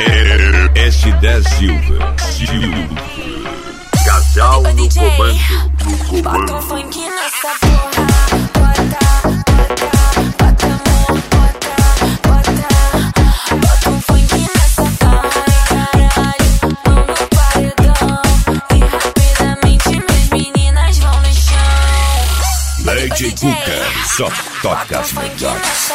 S10 Silva. Casal no comando. Bota um funk nessa porra. Bota amor, bota um funk nessa porra. Caralho, mão no paredão. E rapidamente minhas meninas vão no chão. Leite Cuca, só toca as melhores.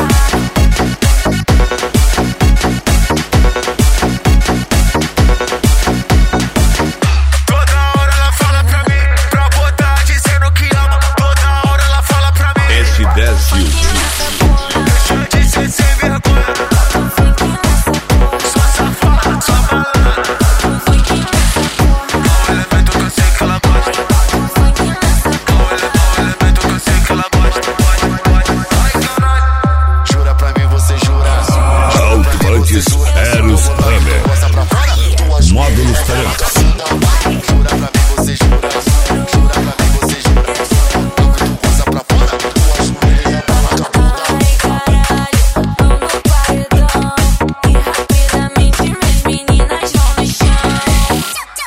Eros Hammer Módulos Talentos. Jura pra mim, você jura. Jura pra mim, você jura. Tu passa pra fora, tua joelha bala. Caralho, mão no paredão. E rapidamente minhas meninas vão no chão.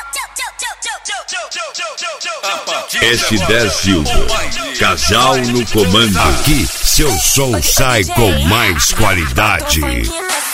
S10 Silva, casal no comando. Aqui seu som sai com mais qualidade.